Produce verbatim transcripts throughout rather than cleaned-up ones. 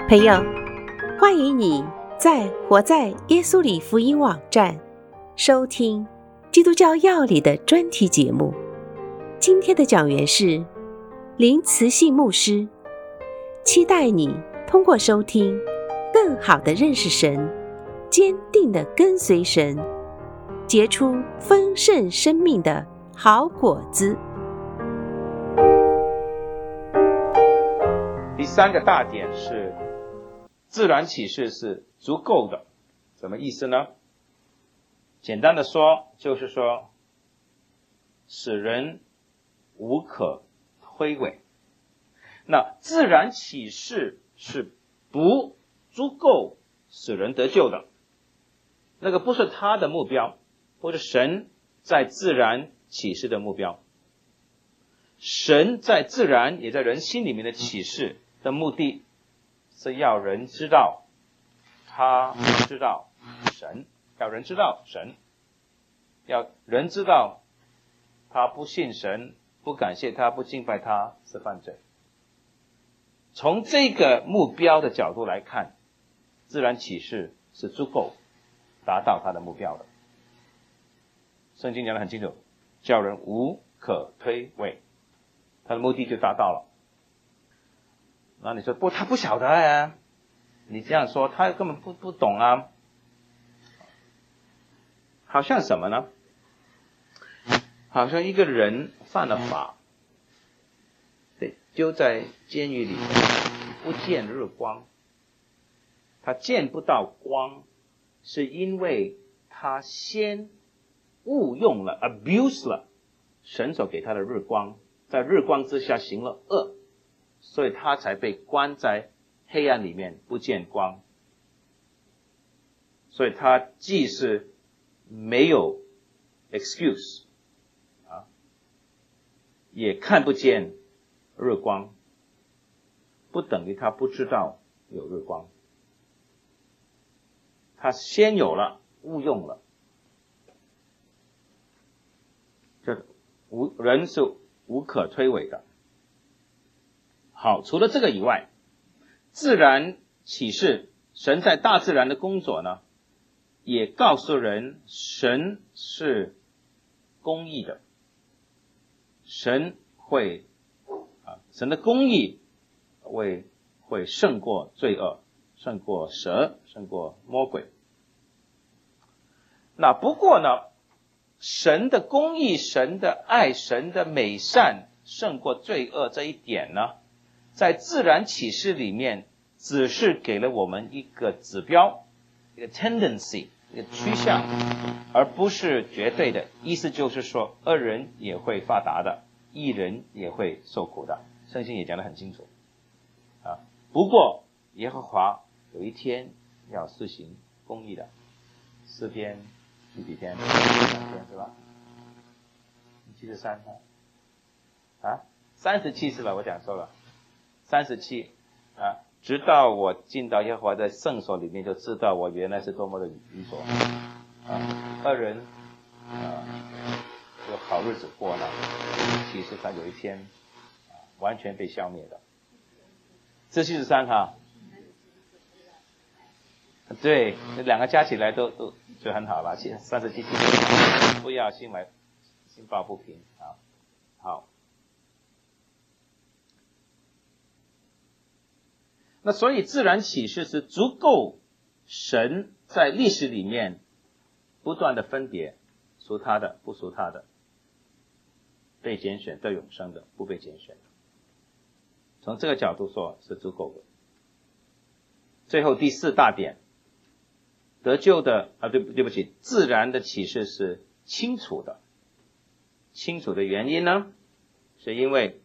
朋友，欢迎你在活在耶稣里福音网站收听基督教要理的专题节目。今天的讲员是林慈信牧师，期待你通过收听更好的认识神，坚定的跟随神，结出丰盛生命的好果子。 第三个大点是自然启示是足够的，什么意思呢？简单的说，就是说使人无可推诿。那自然启示是不足够使人得救的，那个不是他的目标，或者神在自然启示的目标。神在自然也在人心里面的启示的目的是要人知道他知道神，要人知道神，要人知道他不信神，不感谢他，不敬拜他是犯罪。从这个目标的角度来看，自然启示是足够达到他的目标的。圣经讲得很清楚，叫人无可推诿，他的目的就达到了。那你说不，他不晓得呀？你这样说，他根本不不懂啊。好像什么呢？好像一个人犯了法，对，丢在监狱里，不见日光。他见不到光，是因为他先误用了 abuse 了神所给他的日光，在日光之下行了恶，所以他才被关在黑暗里面，不见光。所以他既是没有 excuse 啊，也看不见日光，不等于他不知道有日光。他先有了，误用了。这无人是无可推诿的。好，除了这个以外，自然启示，神在大自然的工作呢，也告诉人神是公义的，神会啊，神的公义会会胜过罪恶，胜过蛇，胜过魔鬼。那不过呢，神的公义、神的爱、神的美善胜过罪恶这一点呢，在自然启示里面只是给了我们一个指标，一个 tendency， 一个趋向，而不是绝对的。意思就是说，恶人也会发达的，义人也会受苦的。圣经也讲得很清楚啊。不过耶和华有一天要施行公义的。诗篇第几篇？三篇是吧？七十三啊，三十七是吧？我讲错了，三十七啊。直到我进到耶和华的圣所里面，就知道我原来是多么的愚拙啊！恶人啊，有好日子过呢，其实他有一天啊，完全被消灭的。这七十三哈，对，这两个加起来都都就很好了，三十七七，不要心怀心抱不平啊！好。那所以自然启示是足够神在历史里面不断的分别，属他的不属他的，被拣选得永生的不被拣选的，从这个角度说是足够的。最后第四大点，得救的啊对对不起，自然的启示是清楚的。清楚的原因呢，是因为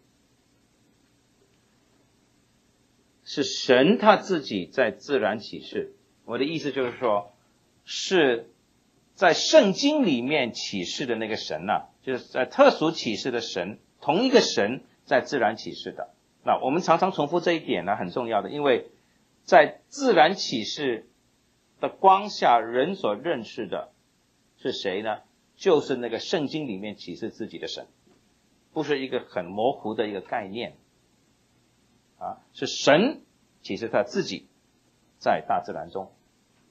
是神他自己在自然启示。我的意思就是说，是在圣经里面启示的那个神啊，就是在特殊启示的神，同一个神在自然启示的。那我们常常重复这一点呢，很重要的，因为在自然启示的光下，人所认识的是谁呢？就是那个圣经里面启示自己的神，不是一个很模糊的一个概念啊，是神启示他自己在大自然中。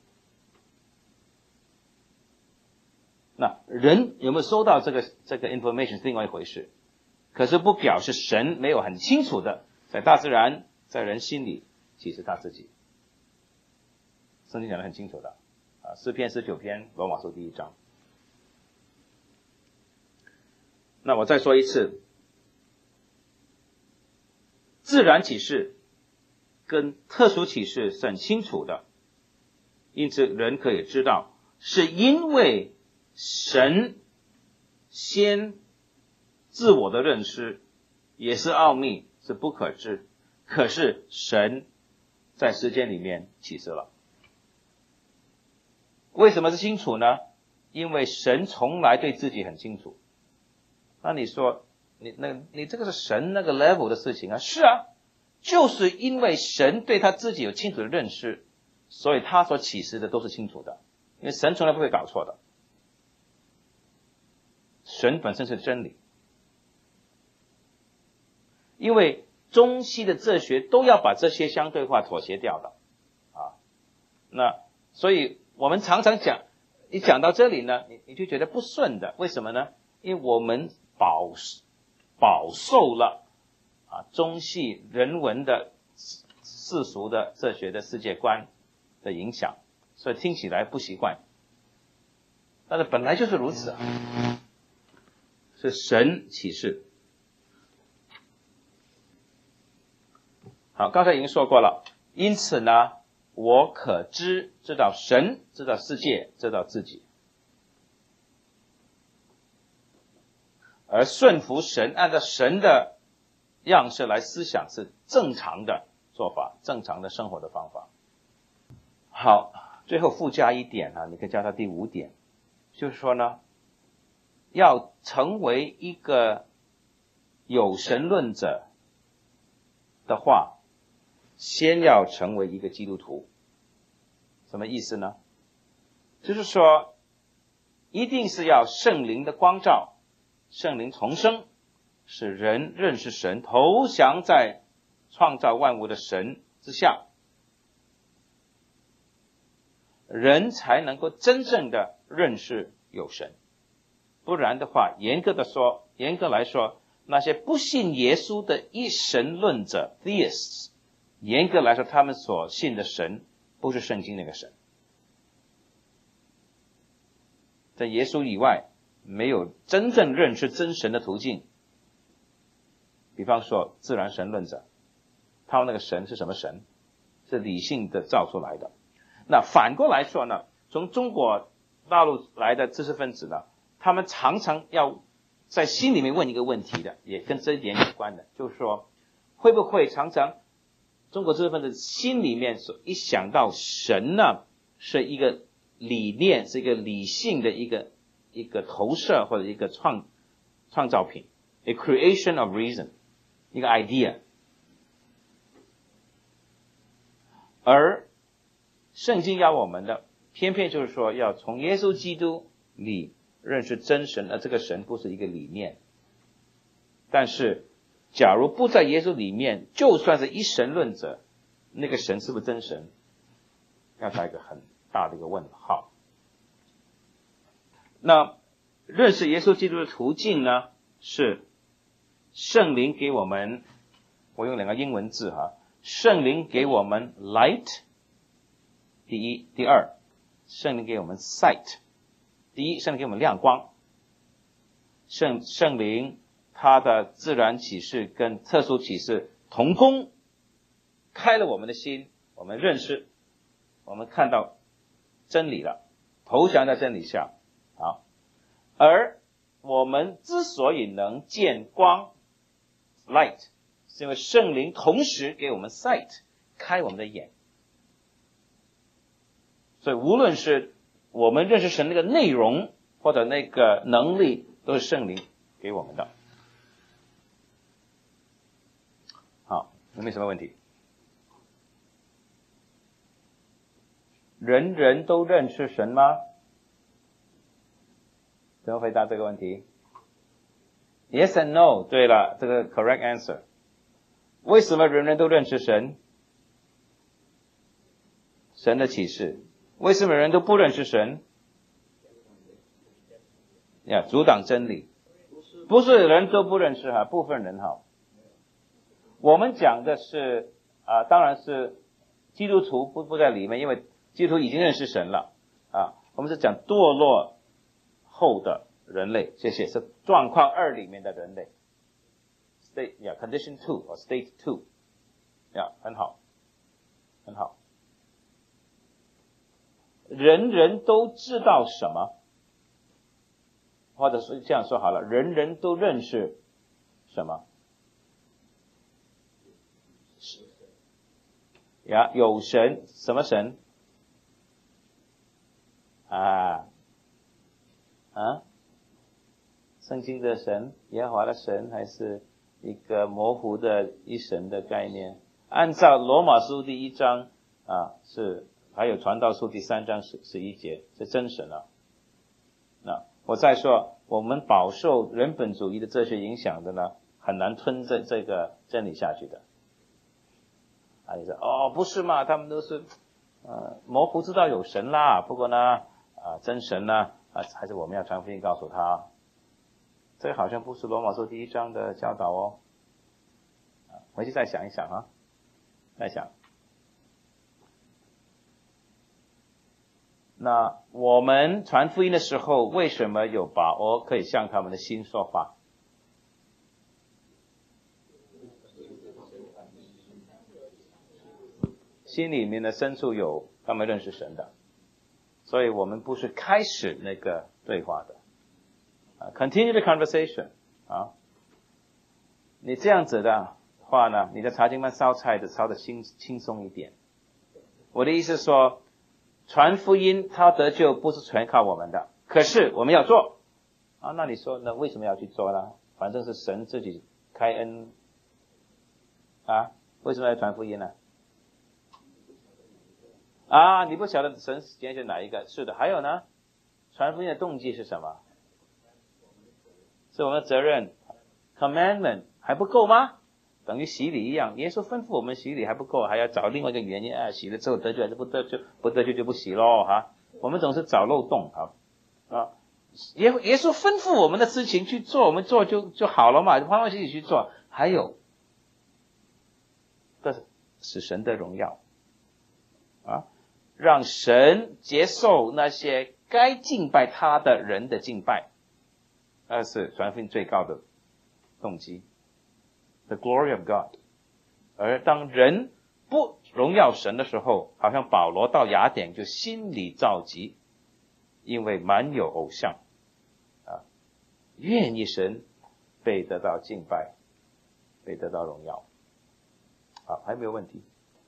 那人有没有收到这个这个 information 是另外一回事，可是不表示神没有很清楚的在大自然在人心里启示他自己。圣经讲得很清楚的啊，诗篇十九篇罗马书第一章。那我再说一次，自然启示跟特殊启示是很清楚的，因此人可以知道，是因为神先自我的认识也是奥秘，是不可知，可是神在时间里面启示了。为什么是清楚呢？因为神从来对自己很清楚。那你说你那你这个是神那个 level 的事情啊？是啊，就是因为神对他自己有清楚的认识，所以他所启示的都是清楚的，因为神从来不会搞错的。神本身是真理，因为中西的哲学都要把这些相对化妥协掉的啊。那所以我们常常讲，你讲到这里呢，你你就觉得不顺的，为什么呢？因为我们饱饱受了啊中西人文的世俗的哲学的世界观的影响，所以听起来不习惯，但是本来就是如此啊，是神启示。好，刚才已经说过了，因此呢，我可知知道神，知道世界，知道自己。而顺服神，按照神的样式来思想，是正常的做法，正常的生活的方法。好，最后附加一点啊，你可以加到第五点，就是说呢，要成为一个有神论者的话，先要成为一个基督徒。什么意思呢？就是说，一定是要圣灵的光照，圣灵重生，使人认识神，投降在创造万物的神之下，人才能够真正的认识有神。不然的话，严格的说，严格来说，那些不信耶稣的一神论者 theists， 严格来说，他们所信的神不是圣经那个神，在耶稣以外没有真正认识真神的途径。比方说自然神论者，他们那个神是什么神？是理性的造出来的。那反过来说呢，从中国大陆来的知识分子呢，他们常常要在心里面问一个问题的，也跟这一点有关的，就是说会不会常常中国知识分子心里面所一想到神呢，是一个理念，是一个理性的一个一个投射或者一个创创造品 ，a creation of reason， 一个 idea。而圣经要我们的，偏偏就是说要从耶稣基督里认识真神，而这个神不是一个理念。但是，假如不在耶稣里面，就算是一神论者，那个神是不是真神？要打一个很大的一个问号。那认识耶稣基督的途径呢，是圣灵给我们，我用两个英文字哈，圣灵给我们 light， 第一，第二，圣灵给我们 sight， 第一，圣灵给我们亮光，圣圣灵他的自然启示跟特殊启示同工，开了我们的心，我们认识，我们看到真理了，投降在真理下。好，而我们之所以能见光 light， 是因为圣灵同时给我们 sight， 开我们的眼。所以无论是我们认识神那个内容或者那个能力，都是圣灵给我们的。好，有没有什么问题？人人都认识神吗？怎么回答这个问题？ Yes and no， 对了，这个 correct answer。为什么人人都认识神？ 神的启示。为什么人都不认识神？呀，阻挡真理。不是人都不认识哈，部分人哈。我们讲的是啊、呃，当然是基督徒不不在里面，因为基督徒已经认识神了啊。我们是讲堕落后的人类，谢谢，是状况二里面的人类。State 呀、yeah, ，condition two 或 state two， 呀、yeah, 很好，很好。人人都知道什么？或者是这样说好了，人人都认识什么？呀，有神，什么神？啊啊，圣经的神，耶和华的神，还是一个模糊的一神的概念？按照罗马书第一章啊，是还有传道书第三章十十一节是真神啊。那我再说，我们饱受人本主义的哲学影响的呢，很难吞这这个真理下去的。啊，你说哦，不是嘛？他们都是呃模糊知道有神啦，不过呢，啊、呃、真神呢，啊、呃、还是我们要传福音告诉他。这个好像不是罗马书第一章的教导哦。啊，回去再想一想啊，再想。那我们传福音的时候，为什么有把握可以向他们的心说话？心里面的深处有他们认识神的，所以我们不是开始那个对话的啊 ，continue the conversation 啊。你这样子的话呢，你的查经班烧菜的烧的轻轻松一点。我的意思说，传福音他得救不是全靠我们的，可是我们要做啊。那你说呢？为什么要去做呢？反正是神自己开恩啊，为什么要传福音呢？啊，你不晓得神拣选哪一个？是的，还有呢，传福音的动机是什么？是我们的责任 ，commandment 还不够吗？等于洗礼一样，耶稣吩咐我们洗礼还不够，还要找另外一个原因啊，洗了之后得救还是不得救？不得救就不洗咯哈。我们总是找漏洞啊啊！耶耶稣吩咐我们的事情去做，我们做就就好了嘛，欢欢喜喜去做。还有，这是使神的荣耀啊，让神接受那些该敬拜他的人的敬拜，那是传福音最高的动机。The glory of God。 而当人不荣耀神的时候，好像保罗到雅典就心里着急，因为满有偶像啊，愿意神被得到敬拜，被得到荣耀。好，还没有问题。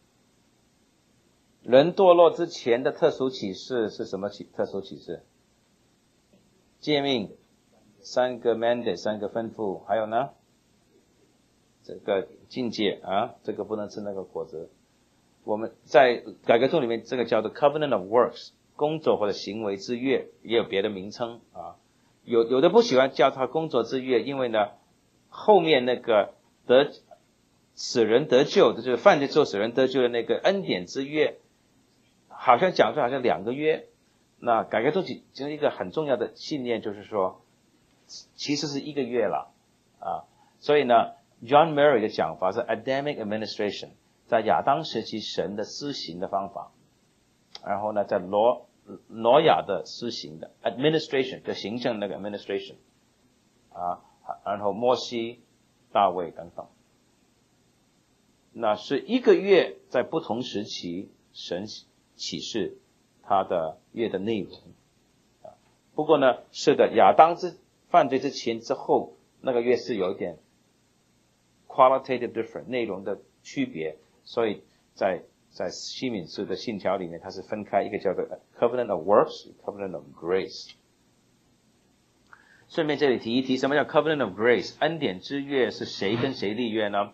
人堕落之前的特殊启示是什么启特殊启示？诫命，三个 mandate， 三个吩咐，还有呢？这个境界啊，这个不能吃那个果子。我们在改革中里面，这个叫做 covenant of works， 工作或者行为之约，也有别的名称啊。有有的不喜欢叫它工作之约，因为呢，后面那个得使人得救的，就是犯罪之后使人得救的那个恩典之约，好像讲出好像两个约。那改革中其中一个很重要的信念就是说，其实是一个月了啊。所以呢John Murray 的讲法是 Adamic administration， 在亚当时期神的施行的方法，然后呢，在挪挪亚的施行的 administration， 就行政那个 administration 啊，然后摩西、大卫等等，那是一个月在不同时期神启示他的约的内容啊。不过呢，是的，亚当之犯罪之前之后那个约是有一点qualitative different 内容的区别，所以在在西敏寺的信条里面，它是分开一个叫做 covenant of works，covenant of grace。顺便这里提一提，什么叫 covenant of grace？ 恩典之约是谁跟谁立约呢？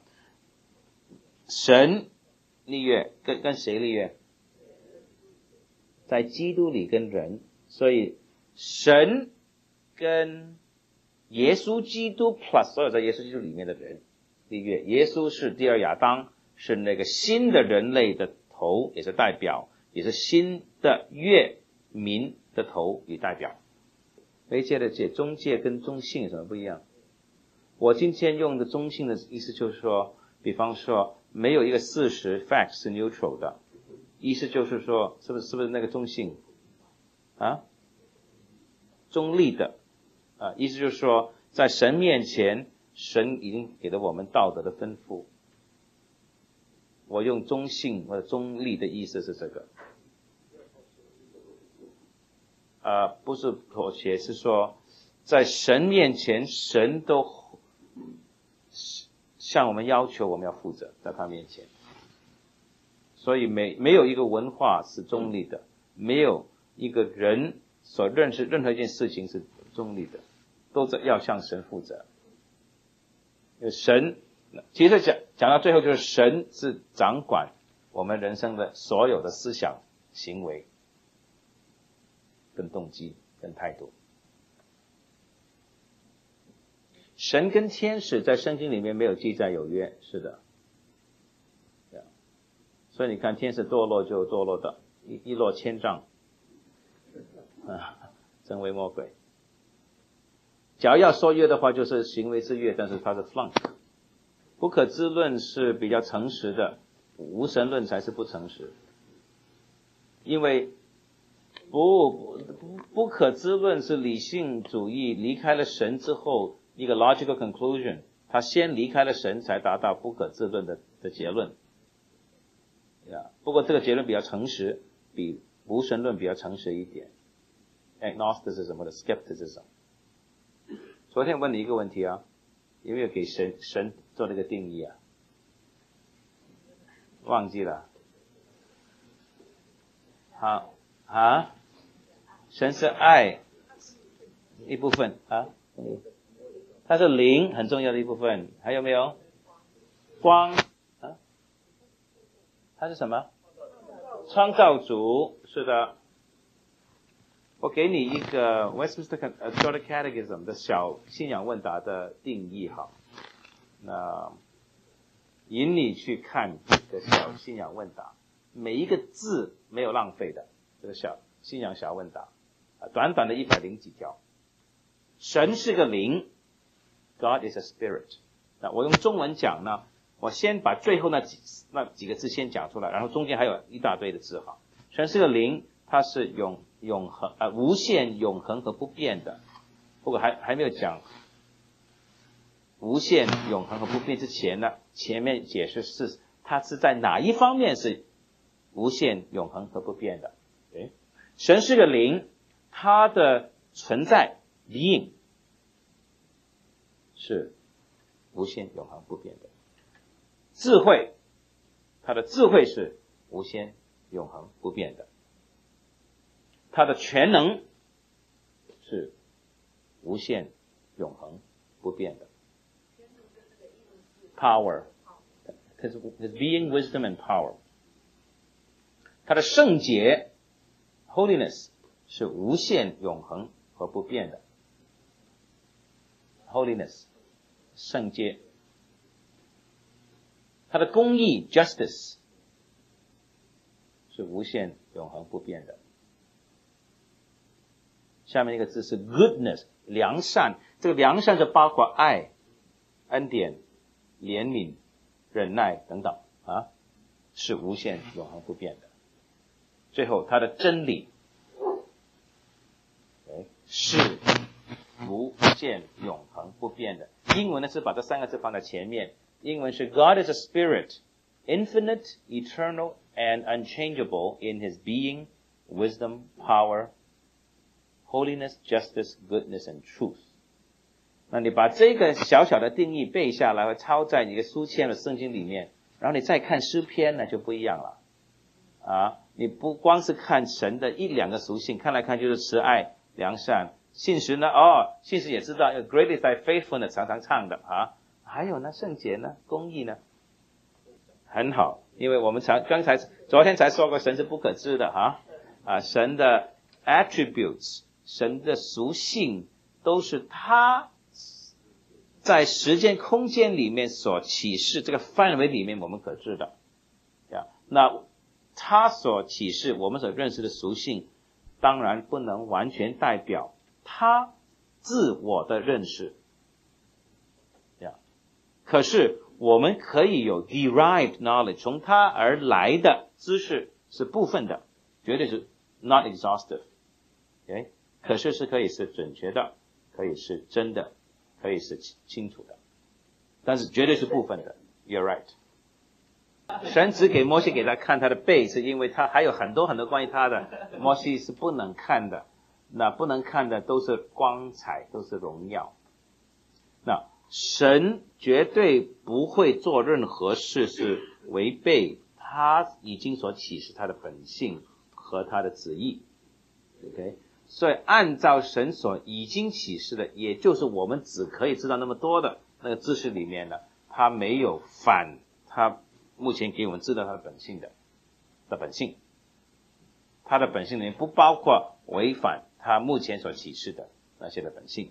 神立约，跟跟谁立约？在基督里跟人，所以神跟耶稣基督 plus 所有在耶稣基督里面的人立约。耶稣是第二亚当，是那个新的人类的头，也是代表， 也是新的月民的头与代表。没接着解中介跟中性有什么不一样？我今天用的中性的意思就是说，比方说没有一个事实 fact 是 neutral 的，意思就是说是不是是不是那个中性啊？中立的啊，意思就是说在神面前，神已经给了我们道德的吩咐。我用中性或者中立的意思是这个，呃，不是妥协，是说在神面前，神都向我们要求我们要负责，在他面前。所以没没有一个文化是中立的，没有一个人所认识任何一件事情是中立的，都在要向神负责。神其实讲讲到最后，就是神是掌管我们人生的所有的思想、行为、跟动机、跟态度。神跟天使在圣经里面没有记载有约，是的。所以你看，天使堕落就堕落的一一落千丈，啊，成为魔鬼。假如要说约的话，就是行为之约，但是它是 flunk。不可知论是比较诚实的，无神论才是不诚实。因为不不不可知论是理性主义离开了神之后一个 logical conclusion， 他先离开了神才达到不可知论的的结论。Yeah. 不过这个结论比较诚实，比无神论比较诚实一点。agnosticism 或者 skepticism。昨天问你一个问题啊，有没有给神神做了一个定义啊？忘记了。好啊，神是爱一部分啊，它是灵很重要的一部分。还有没有光啊？它是什么？创造主，是的。我给你一个 Westminster Shorter Catechism 的小信仰问答的定义哈，那引你去看这个小信仰问答，每一个字没有浪费的，这个小信仰小问答，短短的一百零几条。神是个灵 ，God is a spirit。那我用中文讲呢，我先把最后那几那几个字先讲出来，然后中间还有一大堆的字哈。神是个灵，它是永永恒呃无限永恒和不变的。不过还还没有讲无限永恒和不变之前呢，前面解释是它是在哪一方面是无限永恒和不变的。对，神是个灵，它的存在 being 是无限永恒不变的。智慧，它的智慧是无限永恒不变的。它的全能是无限永恒不变的。Power, his, his being, wisdom, and power. 它的圣洁 holiness 是无限永恒和不变的。Holiness 圣洁。它的公义 justice 是无限永恒不变的。下面一个字是 goodness 良善，这个良善是包括爱、恩典、怜悯、忍耐等等啊，是无限永恒不变的。最后它的真理是无限永恒不变的。英文呢是把这三个字放在前面，英文是 God is a spirit, infinite, eternal, and unchangeable in his being, wisdom, power, holiness, justice, goodness, and truth. 那你把这个小小的定义背下来，抄在你的书签的圣经里面，然后你再看诗篇呢，就不一样了啊！你不光是看神的一两个属性，看来看就是慈爱、良善、信实呢，哦，信实也知道 ，Great is thy faithfulness 常常唱的啊。还有呢，圣洁呢，公义呢，很好，因为我们常刚才昨天才说过，神是不可知的哈啊，神的 attributes， 神的属性都是他在时间空间里面所启示这个范围里面我们可知的呀。那他所启示我们所认识的属性，当然不能完全代表他自我的认识。可是我们可以有 derived knowledge， 从他而来的知识是部分的，绝对是 not exhaustive， okay? 可是是可以是准确的，可以是真的，可以是清楚的，但是绝对是部分的。 You're right。 神只给摩西给他看他的背，是因为他还有很多很多关于他的，摩西是不能看的，那不能看的都是光彩，都是荣耀。那神绝对不会做任何事是违背他已经所启示他的本性和他的旨意。 OK， 所以按照神所已经启示的，也就是我们只可以知道那么多的那个知识里面呢，他没有反他目前给我们知道他的本性的的本性，他的本性里面不包括违反他目前所启示的那些的本性。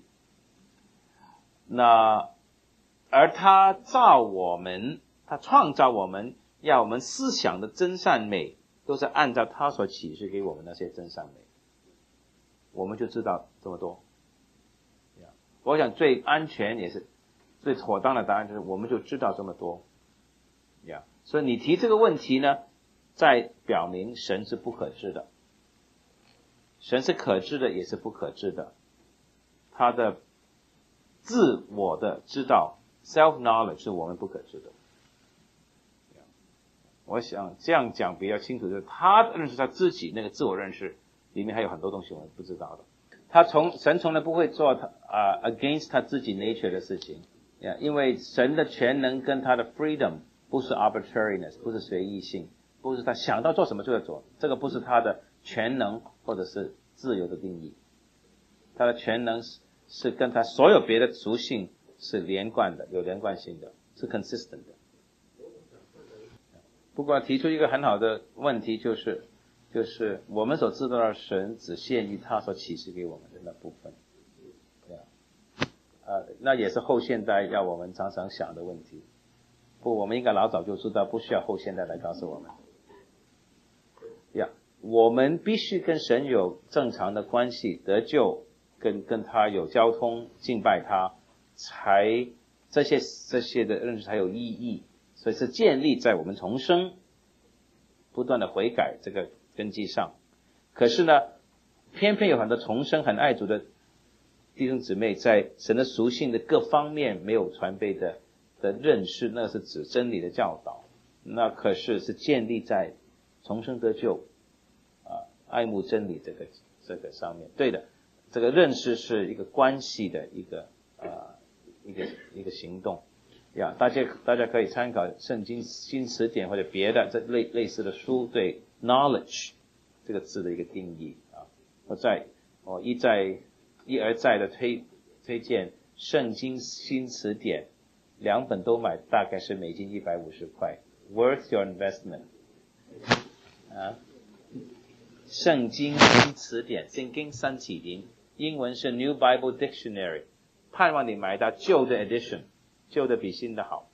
那而他造我们，他创造我们，要我们思想的真善美都是按照他所启示给我们那些真善美，我们就知道这么多。我想最安全也是最妥当的答案就是我们就知道这么多。所以你提这个问题呢，在表明神是不可知的，神是可知的也是不可知的，他的自我的知道 self knowledge 是我们不可知的。我想这样讲比较清楚，就是他认识他自己那个自我认识里面还有很多东西我们不知道的。他从神从来不会做他啊、uh, against 他自己 nature 的事情，因为神的全能跟他的 freedom 不是 arbitrariness， 不是随意性，不是他想到做什么就要做，这个不是他的全能或者是自由的定义。他的全能是是跟他所有别的属性是连贯的，有连贯性的，是 consistent 的。不过提出一个很好的问题，就是就是我们所知道的神只限于他所启示给我们的那部分。呃，那也是后现代要我们常常想的问题。不，我们应该老早就知道，不需要后现代来告诉我们。呀，我们必须跟神有正常的关系，得救，跟跟他有交通，敬拜他，才这些这些的认识才有意义。所以是建立在我们重生、不断的悔改这个根基上。可是呢，偏偏有很多重生很爱主的弟兄姊妹，在神的属性的各方面没有传备的的认识，那是指真理的教导，那可是是建立在重生得救啊、爱慕真理这个这个上面。对的，这个认识是一个关系的一个呃一个一个行动呀。大家大家可以参考圣经新词典或者别的这类类似的书对 knowledge 这个字的一个定义啊。我在我一再一而再的推推荐圣经新词典，两本都买，大概是美金一百五十块 ，worth your investment 啊。圣经新词典，圣经三七零，英文是 New Bible Dictionary， 盼望你买到旧的 edition， 旧的比新的好。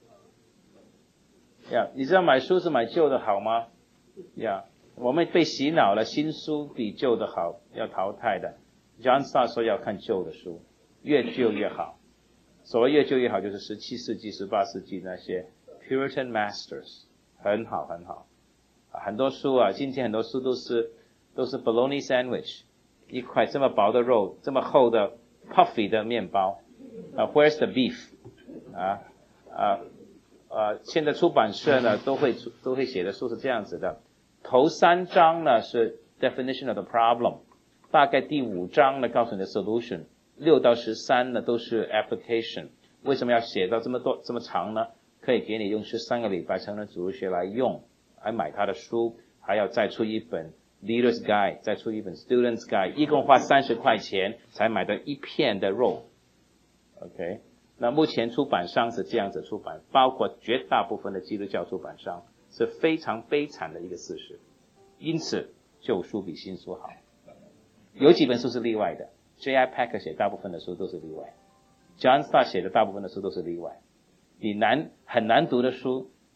呀，你知道买书是买旧的好吗？呀，我们被洗脑了，新书比旧的好，要淘汰的。John Stott 说要看旧的书，越旧越好。所谓越旧越好，就是十七世纪、十八世纪那些 Puritan Masters， 很好很好。很多书啊，今天很多书都是都是 bologna sandwich， 一块这么薄的肉，这么厚的 puffy 的面包。啊、uh, ，Where's the beef？ 啊啊啊！现在出版社呢都会都会写的书是这样子的，头三章呢是 definition of the problem， 大概第五章呢告诉你的 solution， 六到十三呢都是 application。为什么要写到这么多这么长呢？可以给你用十三个礼拜成人主日学来用。还买他的书，还要再出一本 Leader's Guide， 再出一本 Student's Guide， 一共花三十块钱才买到一片的肉。OK， 那目前出版商是这样子出版，包括绝大部分的基督教出版商，是非常悲惨的一个事实。因此，旧书比新书好。有几本书是例外的 ，J I Packer 写大部分的书都是例外 ，John Stott 写的大部分的书都是例外。你难很难读的书。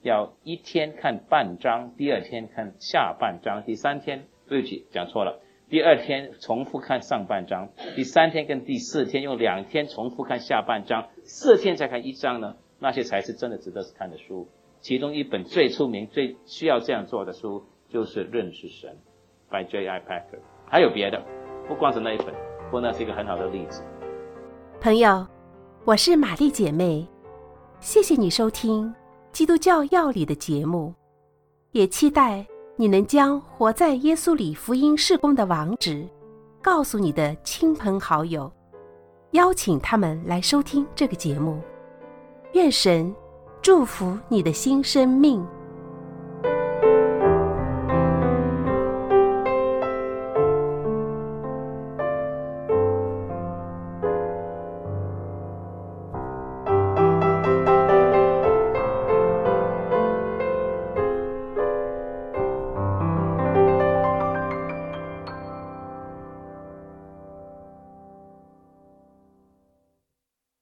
要一天看半章，第二天看下半章，第三天对不起讲错了，第二天重复看上半章，第三天跟第四天用两天重复看下半章，四天再看一章呢，那些才是真的值得看的书。其中一本最出名最需要这样做的书就是认识神 by J I Packer， 还有别的，不光是那一本，不过那是一个很好的例子。 朋友，我是玛丽姐妹，谢谢你收听基督教要理的节目，也期待你能将活在耶稣里福音事工的网址告诉你的亲朋好友，邀请他们来收听这个节目。愿神祝福你的新生命。